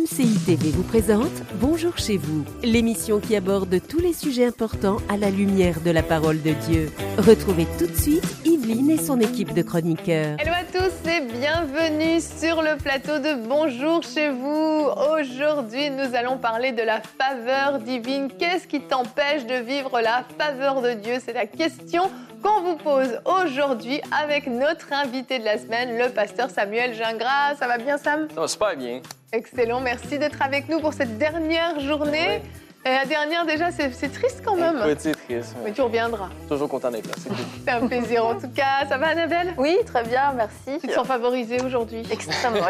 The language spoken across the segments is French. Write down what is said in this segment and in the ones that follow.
MCI TV vous présente Bonjour chez vous, l'émission qui aborde tous les sujets importants à la lumière de la parole de Dieu. Retrouvez tout de suite Yveline et son équipe de chroniqueurs. Hello à tous et bienvenue sur le plateau de Bonjour chez vous. Aujourd'hui, nous allons parler de la faveur divine. Qu'est-ce qui t'empêche de vivre la faveur de Dieu? C'est la question qu'on vous pose aujourd'hui avec notre invité de la semaine, le pasteur Samuel Gingras. Ça va bien, Sam? Ça va super bien. Excellent, merci d'être avec nous pour cette dernière journée. Oui. La dernière, déjà, c'est triste quand même. Oui, c'est triste. Mais tu reviendras. Toujours content d'être là, c'est cool. C'est un plaisir en tout cas. Ça va, Annabelle? Oui, très bien, merci. Tu te sens favorisée aujourd'hui? Extrêmement.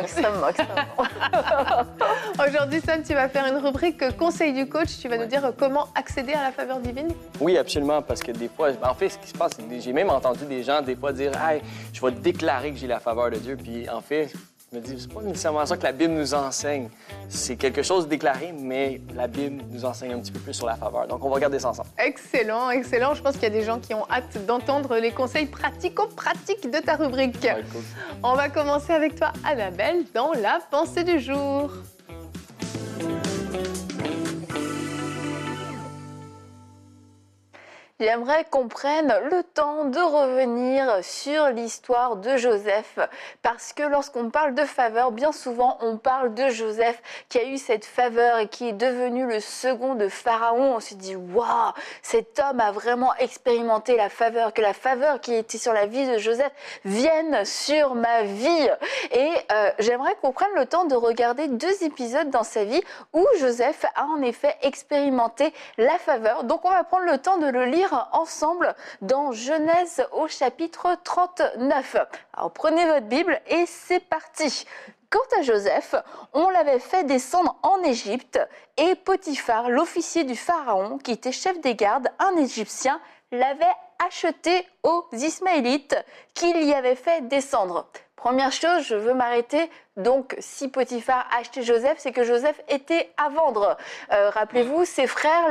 Aujourd'hui, Sam, tu vas faire une rubrique Conseil du coach. Tu vas nous dire comment accéder à la faveur divine? Oui, absolument, parce que des fois, en fait, ce qui se passe, c'est que j'ai même entendu des gens, des fois, dire « Hey, je vais déclarer que j'ai la faveur de Dieu ». Puis en fait, je me dis, c'est pas nécessairement ça que la Bible nous enseigne. C'est quelque chose de déclaré, mais la Bible nous enseigne un petit peu plus sur la faveur. Donc, on va regarder ça ensemble. Excellent, excellent. Je pense qu'il y a des gens qui ont hâte d'entendre les conseils pratico-pratiques de ta rubrique. Ouais, cool. On va commencer avec toi, Annabelle, dans la pensée du jour. J'aimerais qu'on prenne le temps de revenir sur l'histoire de Joseph, parce que lorsqu'on parle de faveur, bien souvent on parle de Joseph qui a eu cette faveur et qui est devenu le second de Pharaon. On se dit waouh, cet homme a vraiment expérimenté la faveur, que la faveur qui était sur la vie de Joseph vienne sur ma vie. Et j'aimerais qu'on prenne le temps de regarder 2 épisodes dans sa vie où Joseph a en effet expérimenté la faveur. Donc on va prendre le temps de le lire ensemble dans Genèse au chapitre 39. Alors prenez votre Bible et c'est parti. Quant à Joseph, on l'avait fait descendre en Égypte et Potiphar, l'officier du Pharaon, qui était chef des gardes, un Égyptien, l'avait acheté aux Ismaélites qu'il y avait fait descendre. Première chose, je veux m'arrêter. Donc, si Potiphar a acheté Joseph, c'est que Joseph était à vendre. Rappelez-vous, ses frères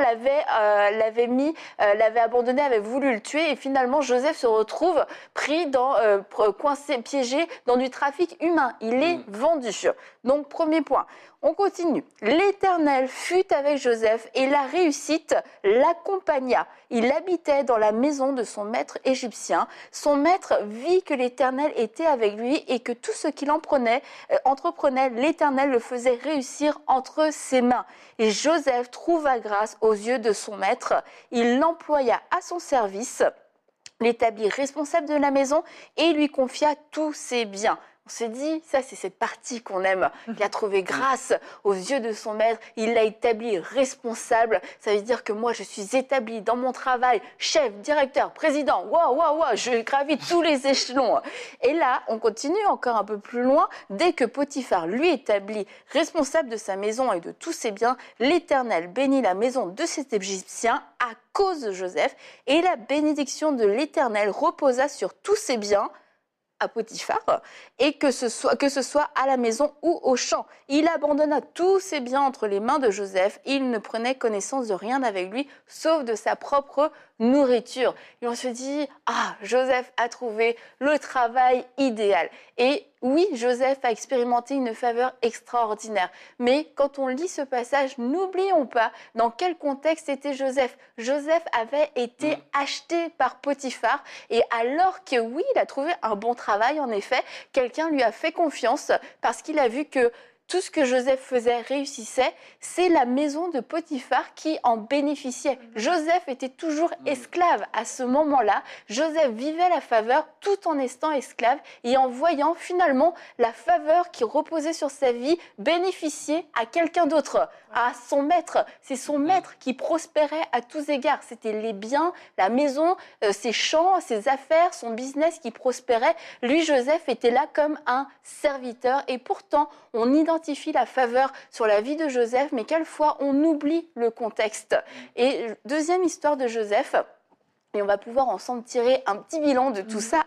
l'avaient abandonné, avaient voulu le tuer. Et finalement, Joseph se retrouve pris coincé, piégé dans du trafic humain. Il est vendu. Donc, premier point. On continue. L'Éternel fut avec Joseph et la réussite l'accompagna. Il habitait dans la maison de son maître égyptien. Son maître vit que l'Éternel était avec lui et que tout ce qu'il entreprenait, l'Éternel le faisait réussir entre ses mains. Et Joseph trouva grâce aux yeux de son maître. Il l'employa à son service, l'établit responsable de la maison et lui confia tous ses biens. On se dit, ça c'est cette partie qu'on aime. Il a trouvé grâce aux yeux de son maître, il l'a établi responsable. Ça veut dire que moi je suis établi dans mon travail, chef, directeur, président, waouh, je gravis tous les échelons. Et là, on continue encore un peu plus loin. Dès que Potiphar lui établit responsable de sa maison et de tous ses biens, l'Éternel bénit la maison de cet Égyptien à cause de Joseph. Et la bénédiction de l'Éternel reposa sur tous ses biens à Potiphar, et que ce soit à la maison ou au champ. Il abandonna tous ses biens entre les mains de Joseph. Il ne prenait connaissance de rien avec lui, sauf de sa propre nourriture. Et on se dit, Joseph a trouvé le travail idéal. Et oui, Joseph a expérimenté une faveur extraordinaire. Mais quand on lit ce passage, n'oublions pas dans quel contexte était Joseph. Joseph avait été acheté par Potiphar. Et alors que oui, il a trouvé un bon travail, en effet, quelqu'un lui a fait confiance parce qu'il a vu que tout ce que Joseph faisait réussissait, c'est la maison de Potiphar qui en bénéficiait. Joseph était toujours esclave à ce moment-là. Joseph vivait la faveur tout en étant esclave et en voyant finalement la faveur qui reposait sur sa vie bénéficier à quelqu'un d'autre, à son maître. C'est son maître qui prospérait à tous égards. C'était les biens, la maison, ses champs, ses affaires, son business qui prospérait. Lui, Joseph, était là comme un serviteur et pourtant, on identifie la faveur sur la vie de Joseph, mais quelquefois on oublie le contexte. Et deuxième histoire de Joseph, et on va pouvoir ensemble tirer un petit bilan de tout ça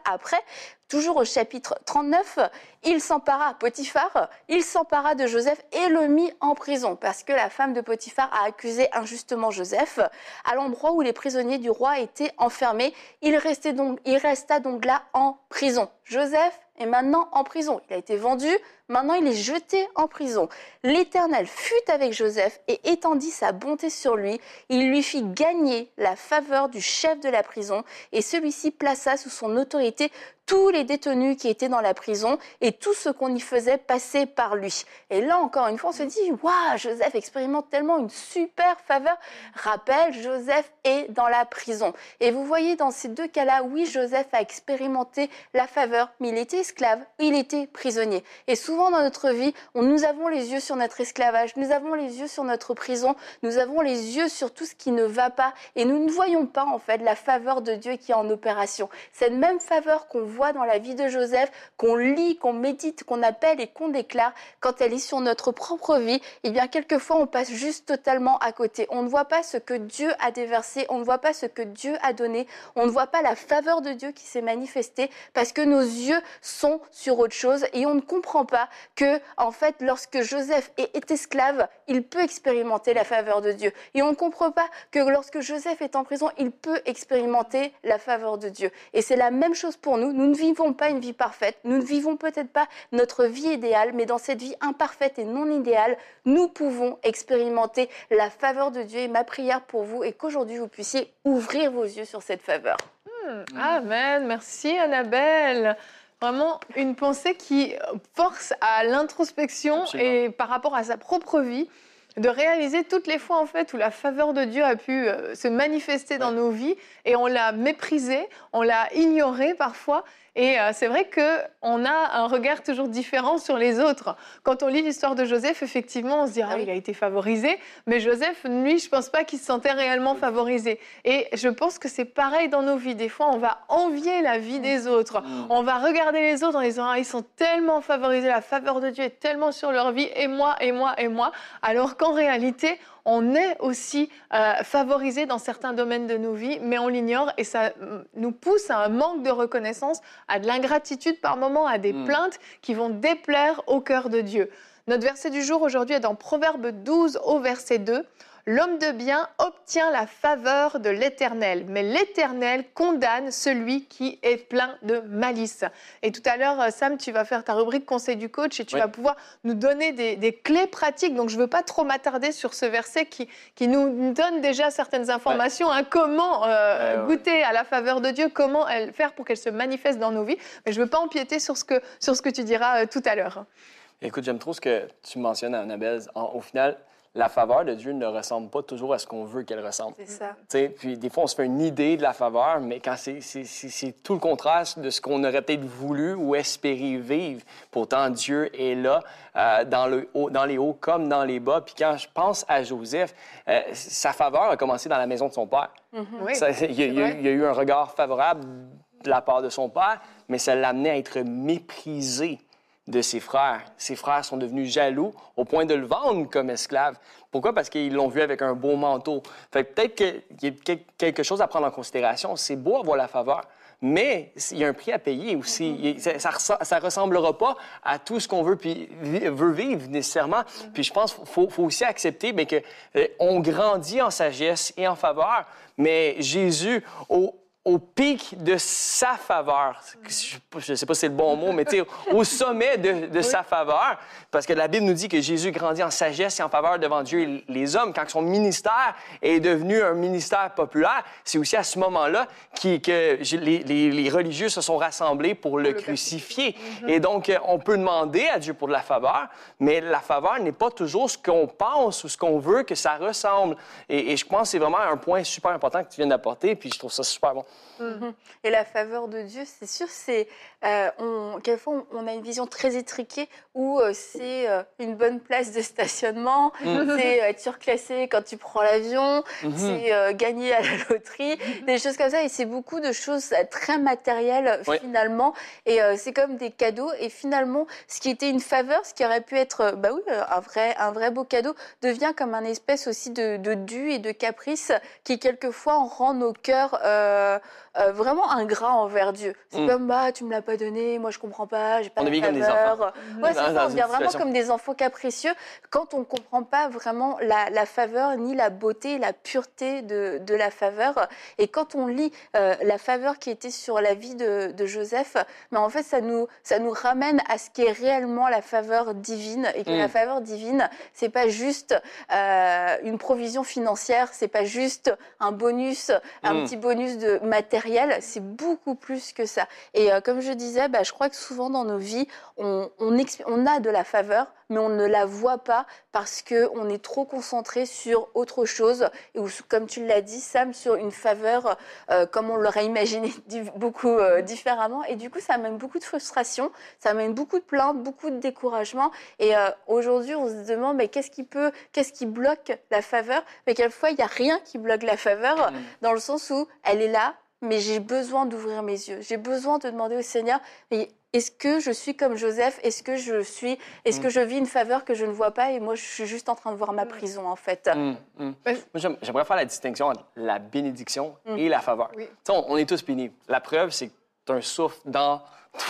après, toujours au chapitre 39, Potiphar, il s'empara de Joseph et le mit en prison parce que la femme de Potiphar a accusé injustement Joseph à l'endroit où les prisonniers du roi étaient enfermés. Il resta donc là en prison. Joseph est maintenant en prison. Il a été vendu, maintenant il est jeté en prison. L'Éternel fut avec Joseph et étendit sa bonté sur lui. Il lui fit gagner la faveur du chef de la prison et celui-ci plaça sous son autorité tous les détenus qui étaient dans la prison et tout ce qu'on y faisait passer par lui. Et là, encore une fois, on se dit « Waouh, Joseph expérimente tellement une super faveur !» Rappel, Joseph est dans la prison. Et vous voyez, dans ces deux cas-là, oui, Joseph a expérimenté la faveur, mais il était esclave, il était prisonnier. Et souvent dans notre vie, nous avons les yeux sur notre esclavage, nous avons les yeux sur notre prison, nous avons les yeux sur tout ce qui ne va pas et nous ne voyons pas en fait la faveur de Dieu qui est en opération. Cette même faveur qu'on voit dans la vie de Joseph, qu'on lit, qu'on médite, qu'on appelle et qu'on déclare, quand elle est sur notre propre vie, eh bien quelquefois on passe juste totalement à côté. On ne voit pas ce que Dieu a déversé, on ne voit pas ce que Dieu a donné, on ne voit pas la faveur de Dieu qui s'est manifestée parce que nos yeux sont sur autre chose et on ne comprend pas que, en fait, lorsque Joseph est esclave, il peut expérimenter la faveur de Dieu. Et on ne comprend pas que lorsque Joseph est en prison, il peut expérimenter la faveur de Dieu. Et c'est la même chose pour nous. Nous ne vivons pas une vie parfaite, nous ne vivons peut-être pas notre vie idéale, mais dans cette vie imparfaite et non idéale, nous pouvons expérimenter la faveur de Dieu. Et ma prière pour vous est qu'aujourd'hui, vous puissiez ouvrir vos yeux sur cette faveur. Amen. Merci, Annabelle. Vraiment une pensée qui force à l'introspection et par rapport à sa propre vie, de réaliser toutes les fois en fait où la faveur de Dieu a pu se manifester dans nos vies et on l'a méprisée, on l'a ignorée parfois. Et c'est vrai qu'on a un regard toujours différent sur les autres. Quand on lit l'histoire de Joseph, effectivement, on se dit « Ah, il a été favorisé », mais Joseph, lui, je ne pense pas qu'il se sentait réellement favorisé. Et je pense que c'est pareil dans nos vies. Des fois, on va envier la vie des autres. On va regarder les autres en disant « Ah, ils sont tellement favorisés, la faveur de Dieu est tellement sur leur vie, et moi, et moi, et moi », alors qu'en réalité, on est aussi favorisé dans certains domaines de nos vies, mais on l'ignore et ça nous pousse à un manque de reconnaissance, à de l'ingratitude par moments, à des plaintes qui vont déplaire au cœur de Dieu. Notre verset du jour aujourd'hui est dans Proverbe 12 au verset 2. L'homme de bien obtient la faveur de l'Éternel, mais l'Éternel condamne celui qui est plein de malice. Et tout à l'heure, Sam, tu vas faire ta rubrique conseil du coach et tu vas pouvoir nous donner des clés pratiques. Donc, je ne veux pas trop m'attarder sur ce verset qui nous donne déjà certaines informations, hein, comment goûter à la faveur de Dieu, comment faire pour qu'elle se manifeste dans nos vies. Mais je ne veux pas empiéter sur ce que tu diras tout à l'heure. Écoute, j'aime trop ce que tu mentionnes, Annabelle. Au final, la faveur de Dieu ne ressemble pas toujours à ce qu'on veut qu'elle ressemble. C'est ça. Puis des fois, on se fait une idée de la faveur, mais quand c'est tout le contraire de ce qu'on aurait peut-être voulu ou espéré vivre. Pourtant, Dieu est là, dans les hauts comme dans les bas. Puis quand je pense à Joseph, sa faveur a commencé dans la maison de son père. Oui, Il y a eu un regard favorable de la part de son père, mais ça l'amenait à être méprisé de ses frères. Ses frères sont devenus jaloux au point de le vendre comme esclave. Pourquoi? Parce qu'ils l'ont vu avec un beau manteau. Fait que peut-être qu'il y a quelque chose à prendre en considération. C'est beau avoir la faveur, mais il y a un prix à payer aussi. Ça ne ressemblera pas à tout ce qu'on veut vivre nécessairement. Puis je pense qu'il faut aussi accepter qu'on grandit en sagesse et en faveur, mais Jésus, au pic de sa faveur, je ne sais pas si c'est le bon mot, mais au sommet de sa faveur, parce que la Bible nous dit que Jésus grandit en sagesse et en faveur devant Dieu et les hommes. Quand son ministère est devenu un ministère populaire, c'est aussi à ce moment-là que les religieux se sont rassemblés pour le crucifier. Et donc, on peut demander à Dieu pour de la faveur, mais la faveur n'est pas toujours ce qu'on pense ou ce qu'on veut que ça ressemble. Et je pense que c'est vraiment un point super important que tu viens d'apporter, puis je trouve ça super bon. Et la faveur de Dieu, c'est sûr, quelquefois on a une vision très étriquée où c'est une bonne place de stationnement, c'est être surclassé quand tu prends l'avion, c'est gagner à la loterie, des choses comme ça. Et c'est beaucoup de choses très matérielles finalement. Et c'est comme des cadeaux. Et finalement, ce qui était une faveur, ce qui aurait pu être un vrai beau cadeau, devient comme un espèce aussi de dû et de caprice qui quelquefois rend nos cœurs vraiment ingrats envers Dieu. C'est comme, bah, tu me l'as pas donné, moi je comprends pas, j'ai pas la comme des enfants. faveur. Ouais, c'est ça, Dans on devient une vraiment situation. comme des enfants capricieux quand on comprend pas vraiment la faveur, ni la beauté, la pureté de la faveur. Et quand on lit la faveur qui était sur la vie de Joseph, mais en fait, ça nous ramène à ce qu'est réellement la faveur divine. Et que la faveur divine, c'est pas juste une provision financière, c'est pas juste un bonus, un petit bonus de matériel, c'est beaucoup plus que ça. Et comme je disais, je crois que souvent dans nos vies, on a de la faveur, mais on ne la voit pas parce qu'on est trop concentré sur autre chose, ou comme tu l'as dit, Sam, sur une faveur comme on l'aurait imaginé beaucoup différemment. Et du coup, ça amène beaucoup de frustration, ça amène beaucoup de plaintes, beaucoup de découragement. Et aujourd'hui, on se demande, mais qu'est-ce qui bloque la faveur? Mais quelquefois, il n'y a rien qui bloque la faveur, dans le sens où elle est là, mais j'ai besoin d'ouvrir mes yeux. J'ai besoin de demander au Seigneur, mais est-ce que je suis comme Joseph? Est-ce que je vis une faveur que je ne vois pas et moi, je suis juste en train de voir ma prison, en fait? Moi, j'aimerais faire la distinction entre la bénédiction et la faveur. Tu sais, on est tous bénis. La preuve, c'est que tu as un souffle dans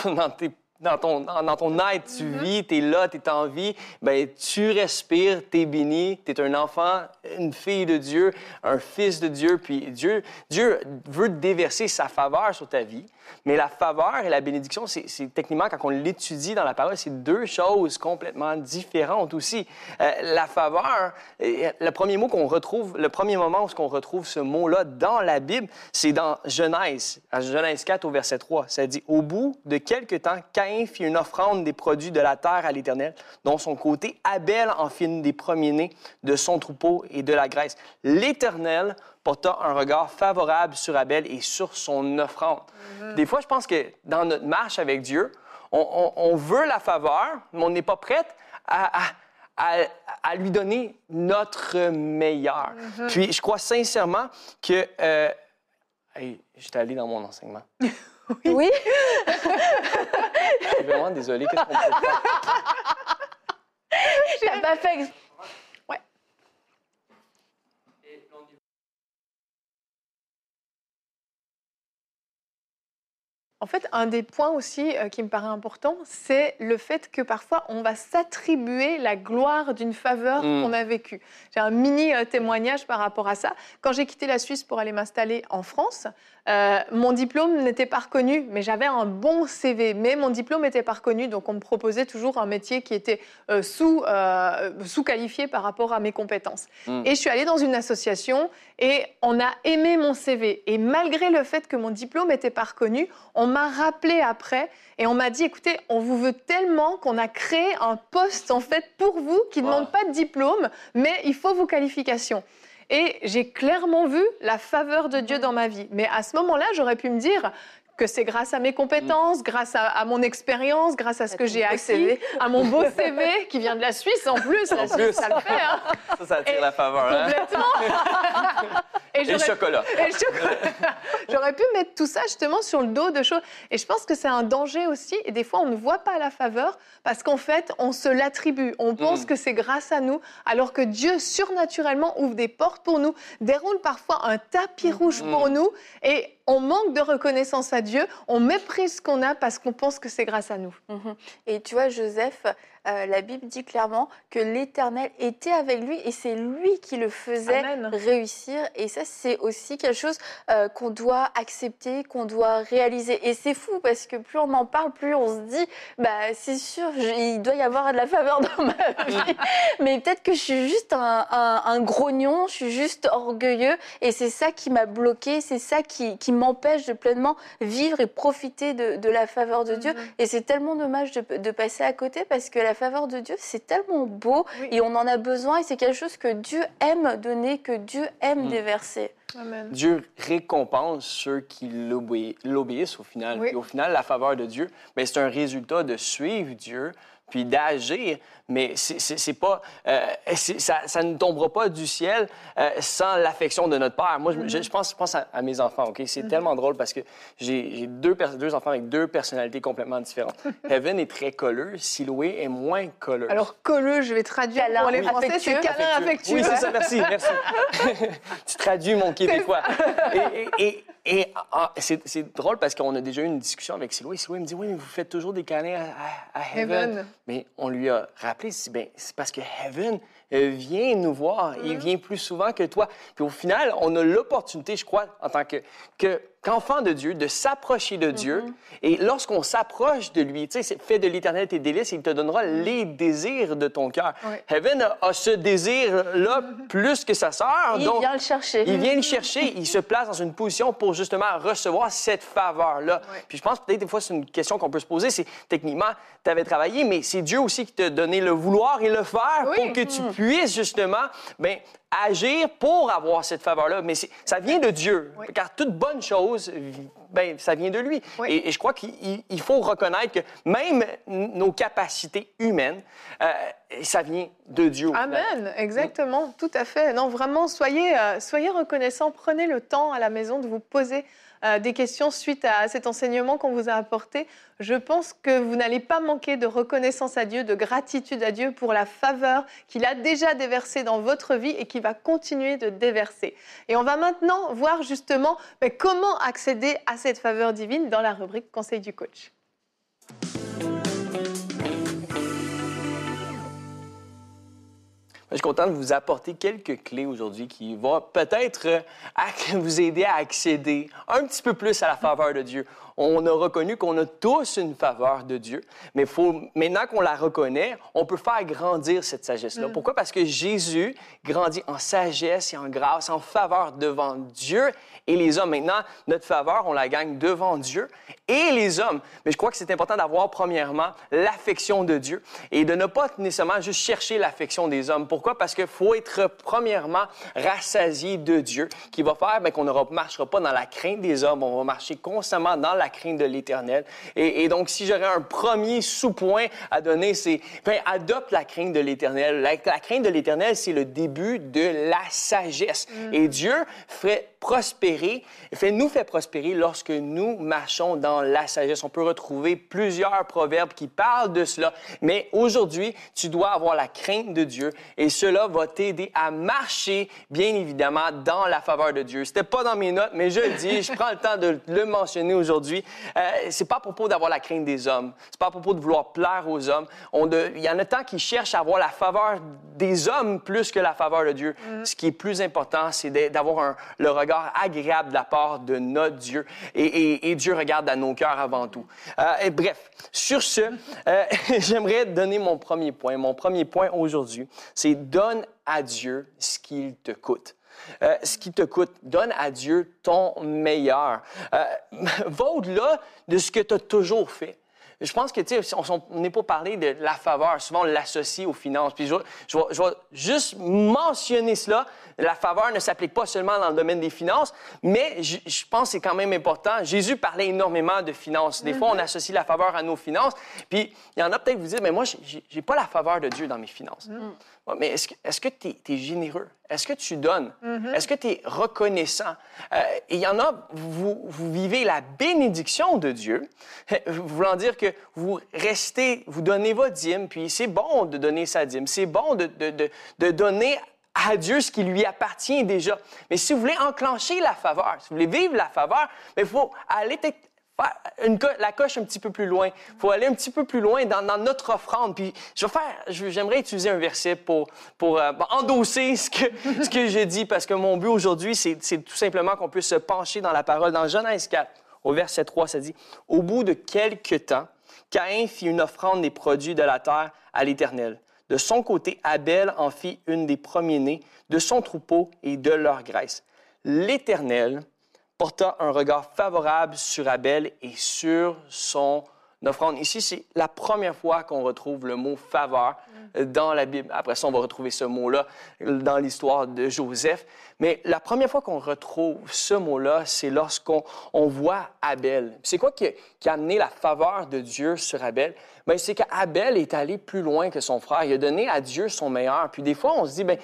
ton être, tu vis, tu es là, tu es en vie, tu respires, tu es béni, tu es un enfant, une fille de Dieu, un fils de Dieu, puis Dieu veut déverser sa faveur sur ta vie. Mais la faveur et la bénédiction, c'est techniquement, quand on l'étudie dans la parole, c'est deux choses complètement différentes aussi. La faveur, le premier mot qu'on retrouve, le premier moment où on retrouve ce mot-là dans la Bible, c'est dans Genèse, à Genèse 4 au verset 3. Ça dit « Au bout de quelque temps, Caïn fit une offrande des produits de la terre à l'Éternel, dont son côté, Abel en fit une des premiers-nés de son troupeau et de la graisse. L'Éternel porta un regard favorable sur Abel et sur son offrande. » Des fois, je pense que dans notre marche avec Dieu, on veut la faveur, mais on n'est pas prête à lui donner notre meilleur. Puis, je crois sincèrement que... j'étais allé dans mon enseignement. Oui. Je suis vraiment désolée. Qu'est-ce qu'on peut faire? T'as pas fait... En fait, un des points aussi qui me paraît important, c'est le fait que parfois, on va s'attribuer la gloire d'une faveur qu'on a vécue. J'ai un mini témoignage par rapport à ça. Quand j'ai quitté la Suisse pour aller m'installer en France, mon diplôme n'était pas reconnu, mais j'avais un bon CV. Mais mon diplôme n'était pas reconnu, donc on me proposait toujours un métier qui était sous-qualifié par rapport à mes compétences. Et je suis allée dans une association et on a aimé mon CV. Et malgré le fait que mon diplôme n'était pas reconnu, on m'a rappelé après et on m'a dit, écoutez, on vous veut tellement qu'on a créé un poste en fait pour vous qui ne demande pas de diplôme, mais il faut vos qualifications. Et j'ai clairement vu la faveur de Dieu dans ma vie. Mais à ce moment-là, j'aurais pu me dire que c'est grâce à mes compétences, grâce à mon expérience, grâce à ce que j'ai acquis, à mon beau CV qui vient de la Suisse en plus. La Suisse, ça le fait. Hein. Ça attire la faveur. Complètement. Et le chocolat. J'aurais pu mettre tout ça justement sur le dos de choses. Et je pense que c'est un danger aussi. Et des fois, on ne voit pas la faveur parce qu'en fait, on se l'attribue. On pense que c'est grâce à nous, alors que Dieu, surnaturellement, ouvre des portes pour nous, déroule parfois un tapis rouge pour nous. Et on manque de reconnaissance à Dieu. On méprise ce qu'on a parce qu'on pense que c'est grâce à nous. Et tu vois, Joseph, la Bible dit clairement que l'Éternel était avec lui et c'est lui qui le faisait réussir. Et ça, c'est aussi quelque chose qu'on doit accepter, qu'on doit réaliser. Et c'est fou parce que plus on en parle, plus on se dit, c'est sûr, il doit y avoir de la faveur dans ma vie. Mais peut-être que je suis juste un grognon, je suis juste orgueilleux. Et c'est ça qui m'a bloqué, c'est ça qui m'empêche de pleinement vivre et profiter de la faveur de Dieu. Et c'est tellement dommage de passer à côté parce que la faveur de Dieu, c'est tellement beau et on en a besoin et c'est quelque chose que Dieu aime donner, que Dieu aime déverser. Amen. Dieu récompense ceux qui l'obéissent au final. Oui. Et au final, la faveur de Dieu, c'est un résultat de suivre Dieu puis d'agir, mais c'est pas, ça ne tombera pas du ciel sans l'affection de notre Père. Moi, je pense à mes enfants, OK? C'est tellement drôle parce que j'ai deux enfants avec deux personnalités complètement différentes. Heaven est très colleux, Siloué est moins colleux. Alors, colleux, je vais traduire câlin, pour les Français, c'est câlin affectueux. Oui, c'est ça, merci. Tu traduis mon québécois. Et c'est drôle parce qu'on a déjà eu une discussion avec Siloué. Siloué me dit, oui, mais vous faites toujours des câlins à Heaven. Mais on lui a rappelé, c'est parce que Heaven vient nous voir. Il vient plus souvent que toi. Puis au final, on a l'opportunité, je crois, en tant qu'enfant de Dieu, de s'approcher de Dieu. Et lorsqu'on s'approche de lui, tu sais, fais de l'Éternel tes délices, il te donnera les désirs de ton cœur. Oui. Heaven a ce désir-là plus que sa sœur. Il vient le chercher. Il vient le chercher. Il se place dans une position pour justement recevoir cette faveur-là. Oui. Puis je pense peut-être des fois, c'est une question qu'on peut se poser, c'est techniquement, tu avais travaillé, mais c'est Dieu aussi qui t'a donné le vouloir et le faire pour que tu puisses justement agir pour avoir cette faveur-là. Mais ça vient de Dieu, car toute bonne chose, ça vient de lui. Oui. Et je crois qu'il faut reconnaître que même nos capacités humaines, ça vient de Dieu. Amen, exactement, tout à fait. Non, vraiment, soyez reconnaissants, prenez le temps à la maison de vous poser des questions suite à cet enseignement qu'on vous a apporté. Je pense que vous n'allez pas manquer de reconnaissance à Dieu, de gratitude à Dieu pour la faveur qu'il a déjà déversée dans votre vie et qu'il va continuer de déverser. Et on va maintenant voir justement comment accéder à cette faveur divine dans la rubrique Conseil du coach. Je suis content de vous apporter quelques clés aujourd'hui qui vont peut-être vous aider à accéder un petit peu plus à la faveur de Dieu. On a reconnu qu'on a tous une faveur de Dieu, mais maintenant qu'on la reconnaît, on peut faire grandir cette sagesse-là. Pourquoi? Parce que Jésus grandit en sagesse et en grâce, en faveur devant Dieu et les hommes. Maintenant, notre faveur, on la gagne devant Dieu et les hommes. Mais je crois que c'est important d'avoir, premièrement, l'affection de Dieu et de ne pas nécessairement juste chercher l'affection des hommes. Pourquoi? Parce qu'il faut être, premièrement, rassasié de Dieu, qui va faire qu'on ne marchera pas dans la crainte des hommes, on va marcher constamment dans la crainte de l'Éternel. Et donc, si j'aurais un premier sous-point à donner, c'est adopte la crainte de l'Éternel. La crainte de l'Éternel, c'est le début de la sagesse. Et Dieu nous fait prospérer lorsque nous marchons dans la sagesse. On peut retrouver plusieurs proverbes qui parlent de cela, mais aujourd'hui, tu dois avoir la crainte de Dieu et cela va t'aider à marcher, bien évidemment, dans la faveur de Dieu. C'était pas dans mes notes, mais je le dis, je prends le temps de le mentionner aujourd'hui. C'est pas à propos d'avoir la crainte des hommes, c'est pas à propos de vouloir plaire aux hommes. Il y en a tant qui cherchent à avoir la faveur des hommes plus que la faveur de Dieu. Ce qui est plus important, c'est d'avoir le regard agréable de la part de notre Dieu. Et Dieu regarde à nos cœurs avant tout. Bref, sur ce, j'aimerais donner mon premier point. Mon premier point aujourd'hui, c'est donne à Dieu ce qu'il te coûte. Ce qui te coûte, donne à Dieu ton meilleur. Va au-delà de ce que tu as toujours fait. Je pense que, tu sais, on n'est pas parlé de la faveur. Souvent, on l'associe aux finances. Puis je vais juste mentionner cela. La faveur ne s'applique pas seulement dans le domaine des finances, mais je pense que c'est quand même important. Jésus parlait énormément de finances. Des fois, on associe la faveur à nos finances. Puis, il y en a peut-être qui vous disent, mais moi, j'ai pas la faveur de Dieu dans mes finances. Mais est-ce que tu es généreux? Est-ce que tu donnes? Est-ce que tu es reconnaissant? Et il y en a, vous vivez la bénédiction de Dieu, voulant dire que vous donnez votre dîme, puis c'est bon de donner sa dîme, c'est bon de donner à Dieu ce qui lui appartient déjà. Mais si vous voulez enclencher la faveur, si vous voulez vivre la faveur, il faut aller la coche un petit peu plus loin. Il faut aller un petit peu plus loin dans notre offrande. Puis j'aimerais utiliser un verset pour endosser ce que je dis, parce que mon but aujourd'hui, c'est tout simplement qu'on puisse se pencher dans la parole. Dans Genèse 4, au verset 3, ça dit « Au bout de quelque temps, Caïn fit une offrande des produits de la terre à l'Éternel. De son côté, Abel en fit une des premiers-nés de son troupeau et de leur graisse. L'Éternel porta un regard favorable sur Abel et sur son offrande. » Ici, c'est la première fois qu'on retrouve le mot « faveur » dans la Bible. Après ça, on va retrouver ce mot-là dans l'histoire de Joseph. Mais la première fois qu'on retrouve ce mot-là, c'est lorsqu'on voit Abel. C'est quoi qui a amené la faveur de Dieu sur Abel? Bien, c'est qu'Abel est allé plus loin que son frère. Il a donné à Dieu son meilleur. Puis des fois, on se dit, bien,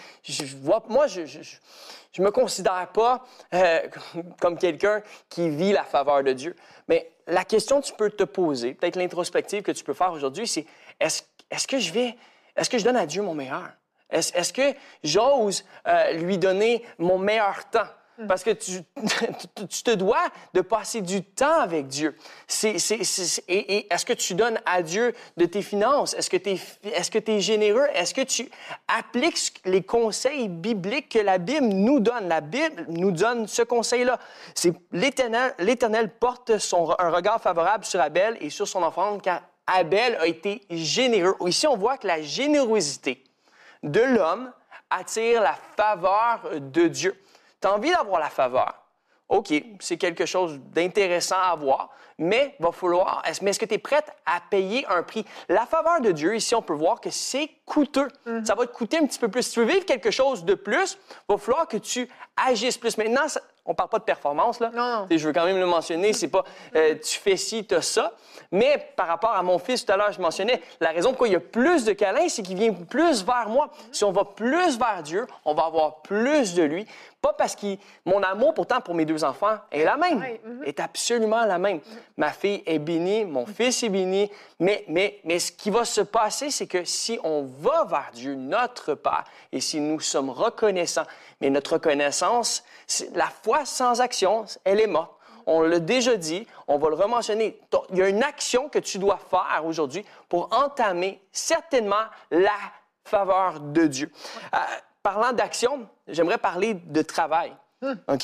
je me considère pas comme quelqu'un qui vit la faveur de Dieu. Mais la question que tu peux te poser, peut-être l'introspective que tu peux faire aujourd'hui, c'est est-ce que je donne à Dieu mon meilleur? Est-ce que j'ose lui donner mon meilleur temps? Parce que tu te dois de passer du temps avec Dieu. Et est-ce que tu donnes à Dieu de tes finances? Est-ce que tu es généreux? Est-ce que tu appliques les conseils bibliques que la Bible nous donne? La Bible nous donne ce conseil-là. C'est l'Éternel porte un regard favorable sur Abel et sur son offrande, car Abel a été généreux. Ici, on voit que la générosité de l'homme attire la faveur de Dieu. Tu as envie d'avoir la faveur. OK, c'est quelque chose d'intéressant à voir, mais va falloir. Mais est-ce que tu es prête à payer un prix? La faveur de Dieu, ici, on peut voir que c'est coûteux. Ça va te coûter un petit peu plus. Si tu veux vivre quelque chose de plus, il va falloir que tu agisses plus. Maintenant, on ne parle pas de performance, là. Non. Je veux quand même le mentionner. C'est pas tu fais ci, tu as ça. Mais par rapport à mon fils, tout à l'heure, je mentionnais, la raison pourquoi il y a plus de câlins, c'est qu'il vient plus vers moi. Si on va plus vers Dieu, on va avoir plus de lui. Pas parce que mon amour, pourtant, pour mes 2 enfants est la même, est absolument la même. Ma fille est bénie, mon fils est béni, mais ce qui va se passer, c'est que si on va vers Dieu, notre Père, et si nous sommes reconnaissants, mais notre reconnaissance, la foi sans action, elle est morte. On l'a déjà dit, on va le rementionner. Il y a une action que tu dois faire aujourd'hui pour entamer certainement la faveur de Dieu. Parlant d'action, j'aimerais parler de travail. OK?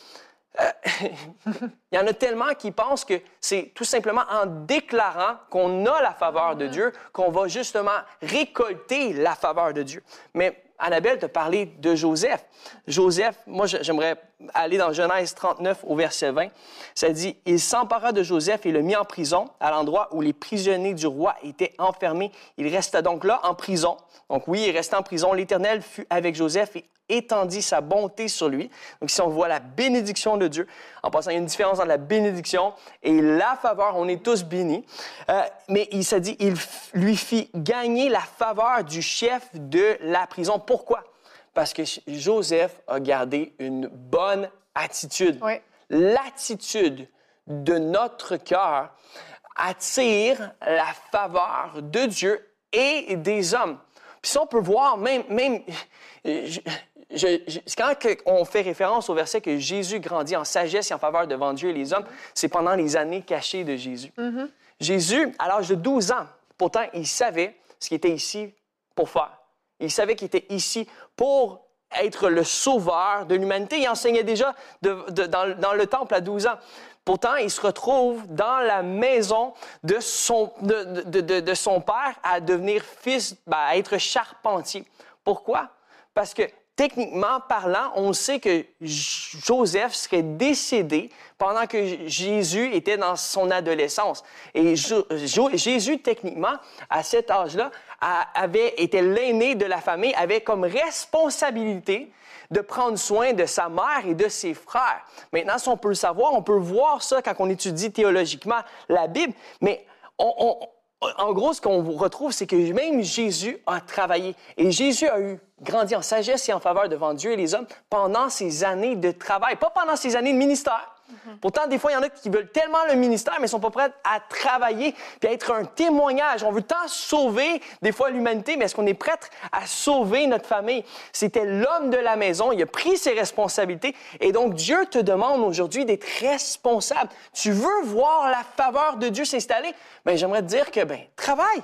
Il y en a tellement qui pensent que c'est tout simplement en déclarant qu'on a la faveur de Dieu qu'on va justement récolter la faveur de Dieu. Mais Annabelle t'a parlé de Joseph. Joseph, moi, j'aimerais aller dans Genèse 39 au verset 20. Ça dit, « Il s'empara de Joseph et le mit en prison, à l'endroit où les prisonniers du roi étaient enfermés. Il resta donc là en prison. » Donc oui, il restait en prison. L'Éternel fut avec Joseph et étendit sa bonté sur lui. Donc ici, on voit la bénédiction de Dieu. En passant, il y a une différence entre la bénédiction et la faveur. On est tous bénis. Mais il s'est dit, il lui fit gagner la faveur du chef de la prison. Pourquoi? Parce que Joseph a gardé une bonne attitude. Oui. L'attitude de notre cœur attire la faveur de Dieu et des hommes. Puis ça, on peut voir, quand on fait référence au verset que Jésus grandit en sagesse et en faveur devant Dieu et les hommes, c'est pendant les années cachées de Jésus. Jésus, à l'âge de 12 ans, pourtant, il savait ce qu'il était ici pour faire. Il savait qu'il était ici pour être le sauveur de l'humanité. Il enseignait déjà dans le temple à 12 ans. Pourtant, il se retrouve dans la maison de son père à devenir fils, à être charpentier. Pourquoi? Parce que, techniquement parlant, on sait que Joseph serait décédé pendant que Jésus était dans son adolescence. Et Jésus, techniquement, à cet âge-là, était l'aîné de la famille, avait comme responsabilité de prendre soin de sa mère et de ses frères. Maintenant, si on peut le savoir, on peut voir ça quand on étudie théologiquement la Bible, mais en gros, ce qu'on retrouve, c'est que même Jésus a travaillé. Et Jésus a grandi en sagesse et en faveur devant Dieu et les hommes pendant ses années de travail, pas pendant ses années de ministère. Pourtant, des fois, il y en a qui veulent tellement le ministère, mais ils ne sont pas prêts à travailler puis à être un témoignage. On veut tant sauver, des fois, l'humanité, mais est-ce qu'on est prêt à sauver notre famille? C'était l'homme de la maison, il a pris ses responsabilités. Et donc, Dieu te demande aujourd'hui d'être responsable. Tu veux voir la faveur de Dieu s'installer? Bien, j'aimerais te dire que, travaille.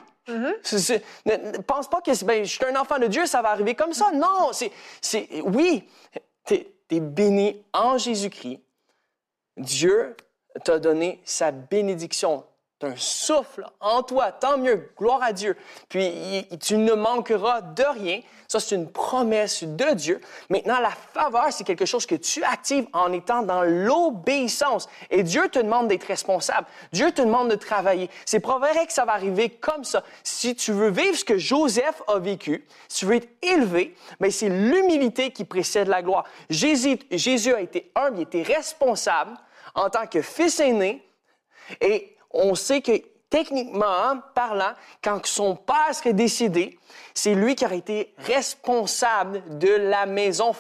Ne pense pas que je suis un enfant de Dieu, ça va arriver comme ça. Non, oui, tu es béni en Jésus-Christ. Dieu t'a donné sa bénédiction. Tu as un souffle en toi, tant mieux, gloire à Dieu. Puis tu ne manqueras de rien. Ça, c'est une promesse de Dieu. Maintenant, la faveur, c'est quelque chose que tu actives en étant dans l'obéissance. Et Dieu te demande d'être responsable. Dieu te demande de travailler. C'est pas vrai que ça va arriver comme ça. Si tu veux vivre ce que Joseph a vécu, si tu veux être élevé, mais c'est l'humilité qui précède la gloire. Jésus a été humble, il était responsable en tant que fils aîné. Et on sait que, techniquement parlant, quand son père serait décédé, c'est lui qui aurait été responsable de la maison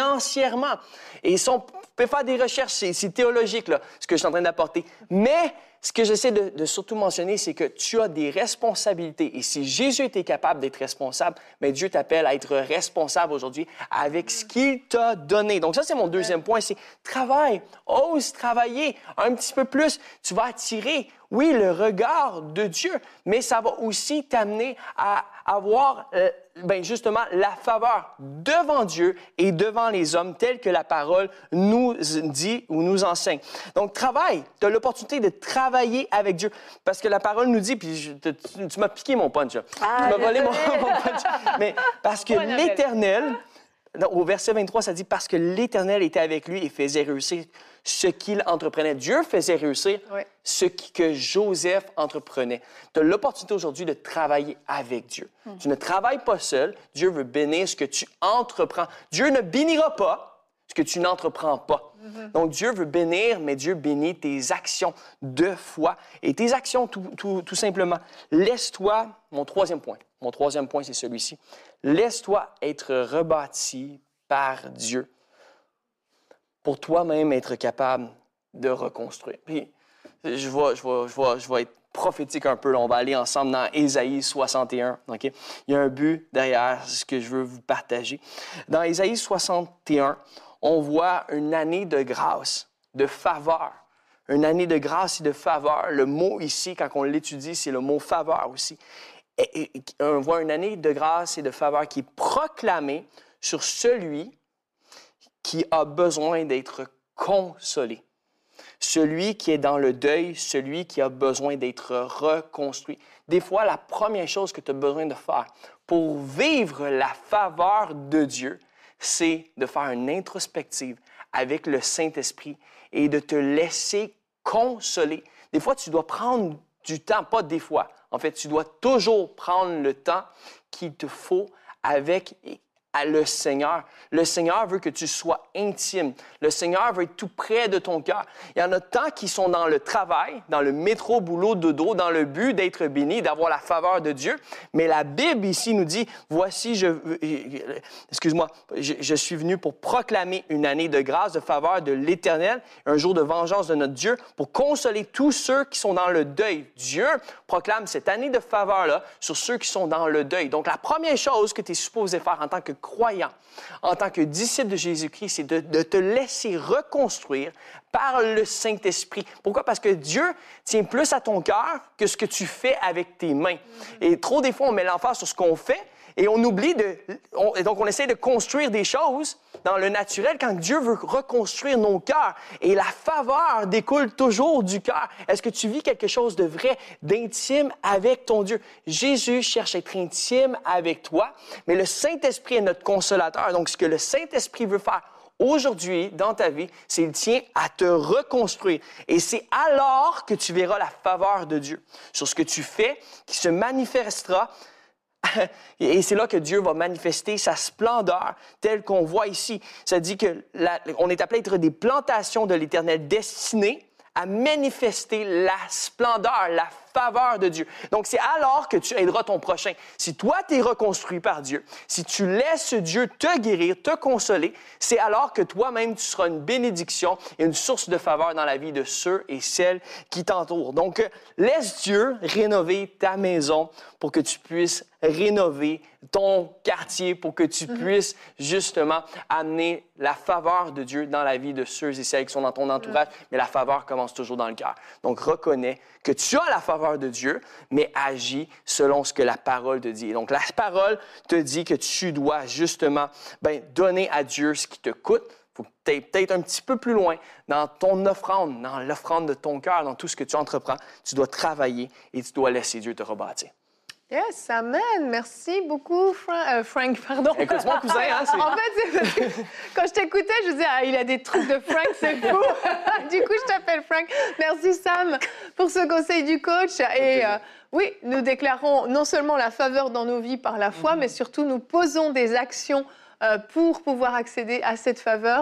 financièrement. Et si on peut faire des recherches, c'est théologique, là, ce que je suis en train d'apporter. Mais ce que j'essaie de surtout mentionner, c'est que tu as des responsabilités. Et si Jésus était capable d'être responsable, bien, Dieu t'appelle à être responsable aujourd'hui avec ce qu'il t'a donné. Donc ça, c'est mon deuxième point, c'est travaille, ose travailler un petit peu plus. Tu vas attirer, oui, le regard de Dieu, mais ça va aussi t'amener à avoir justement la faveur devant Dieu et devant les hommes, telle que la parole nous dit ou nous enseigne. Donc, travaille. Tu as l'opportunité de travailler avec Dieu. Parce que la parole nous dit, puis tu m'as piqué mon punch. Tu m'as volé mon punch. Mais parce que l'Éternel, au verset 23, ça dit, parce que l'Éternel était avec lui et faisait réussir ce qu'il entreprenait. Dieu faisait réussir ce que Joseph entreprenait. Tu as l'opportunité aujourd'hui de travailler avec Dieu. Tu ne travailles pas seul. Dieu veut bénir ce que tu entreprends. Dieu ne bénira pas ce que tu n'entreprends pas. Donc, Dieu veut bénir, mais Dieu bénit tes actions de foi. Et tes actions, tout simplement, laisse-toi... Mon troisième point, c'est celui-ci. Laisse-toi être rebâti par Dieu pour toi-même être capable de reconstruire. Puis, je vais être prophétique un peu. Là. On va aller ensemble dans Ésaïe 61. Okay? Il y a un but derrière ce que je veux vous partager. Dans Ésaïe 61, on voit une année de grâce, de faveur. Une année de grâce et de faveur. Le mot ici, quand on l'étudie, c'est le mot faveur aussi. Et on voit une année de grâce et de faveur qui est proclamée sur celui qui a besoin d'être consolé. Celui qui est dans le deuil, celui qui a besoin d'être reconstruit. Des fois, la première chose que tu as besoin de faire pour vivre la faveur de Dieu, c'est de faire une introspective avec le Saint-Esprit et de te laisser consoler. Des fois, tu dois prendre du temps, pas des fois. En fait, tu dois toujours prendre le temps qu'il te faut avec le Seigneur. Le Seigneur veut que tu sois intime. Le Seigneur veut être tout près de ton cœur. Il y en a tant qui sont dans le travail, dans le métro, boulot, dodo, dans le but d'être bénis, d'avoir la faveur de Dieu. Mais la Bible ici nous dit, voici, je suis venu pour proclamer une année de grâce, de faveur de l'Éternel, un jour de vengeance de notre Dieu, pour consoler tous ceux qui sont dans le deuil. Dieu proclame cette année de faveur-là sur ceux qui sont dans le deuil. Donc, la première chose que tu es supposé faire en tant que croyant, en tant que disciple de Jésus-Christ, c'est de te laisser reconstruire par le Saint-Esprit. Pourquoi? Parce que Dieu tient plus à ton cœur que ce que tu fais avec tes mains. Et trop des fois, on met l'emphase sur ce qu'on fait et on oublie donc on essaie de construire des choses dans le naturel quand Dieu veut reconstruire nos cœurs. Et la faveur découle toujours du cœur. Est-ce que tu vis quelque chose de vrai, d'intime avec ton Dieu? Jésus cherche à être intime avec toi, mais le Saint-Esprit est notre consolateur. Donc, ce que le Saint-Esprit veut faire aujourd'hui, dans ta vie, c'est qu'il tient à te reconstruire. Et c'est alors que tu verras la faveur de Dieu sur ce que tu fais, qui se manifestera. Et c'est là que Dieu va manifester sa splendeur telle qu'on voit ici. Ça dit qu'on est appelé à être des plantations de l'Éternel destinées à manifester la splendeur, la faveur de Dieu. Donc, c'est alors que tu aideras ton prochain. Si toi, tu es reconstruit par Dieu, si tu laisses Dieu te guérir, te consoler, c'est alors que toi-même, tu seras une bénédiction et une source de faveur dans la vie de ceux et celles qui t'entourent. Donc, laisse Dieu rénover ta maison pour que tu puisses rénover ton quartier, pour que tu puisses justement amener la faveur de Dieu dans la vie de ceux et celles qui sont dans ton entourage. Mais la faveur commence toujours dans le cœur. Donc, reconnais que tu as la faveur de Dieu, mais agis selon ce que la parole te dit. Et donc, la parole te dit que tu dois justement donner à Dieu ce qui te coûte. Il faut que tu ailles peut-être un petit peu plus loin dans ton offrande, dans l'offrande de ton cœur, dans tout ce que tu entreprends. Tu dois travailler et tu dois laisser Dieu te rebâtir. Yes, amen. Merci beaucoup, Frank. Pardon. Écoute, mon cousin, hein, c'est... En fait, c'est parce que quand je t'écoutais, je disais, il a des trucs de Frank, c'est fou. Du coup, je t'appelle Frank. Merci, Sam, pour ce conseil du coach. Et oui, nous déclarons non seulement la faveur dans nos vies par la foi, mais surtout nous posons des actions pour pouvoir accéder à cette faveur.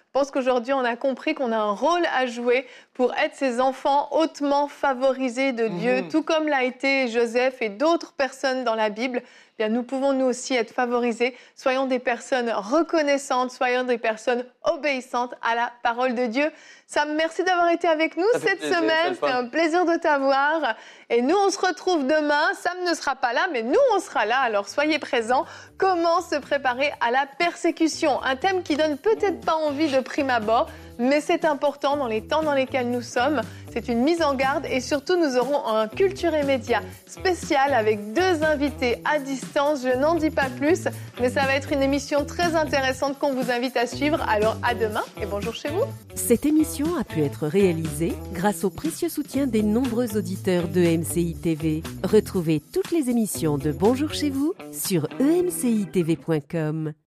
Je pense qu'aujourd'hui, on a compris qu'on a un rôle à jouer pour être ces enfants hautement favorisés de Dieu, tout comme l'a été Joseph et d'autres personnes dans la Bible. Bien, nous pouvons nous aussi être favorisés. Soyons des personnes reconnaissantes, soyons des personnes obéissantes à la parole de Dieu. Sam, merci d'avoir été avec nous cette semaine. C'était un plaisir de t'avoir. Et nous, on se retrouve demain. Sam ne sera pas là, mais nous, on sera là. Alors, soyez présents. Comment se préparer à la persécution? Un thème qui donne peut-être pas envie de prime abord, mais c'est important dans les temps dans lesquels nous sommes. C'est une mise en garde et surtout, nous aurons un Culture et Médias spécial avec 2 invités à distance. Je n'en dis pas plus, mais ça va être une émission très intéressante qu'on vous invite à suivre. Alors, à demain et bonjour chez vous. Cette émission a pu être réalisée grâce au précieux soutien des nombreux auditeurs de MCI TV. Retrouvez toutes les émissions de Bonjour chez vous sur emcitv.com.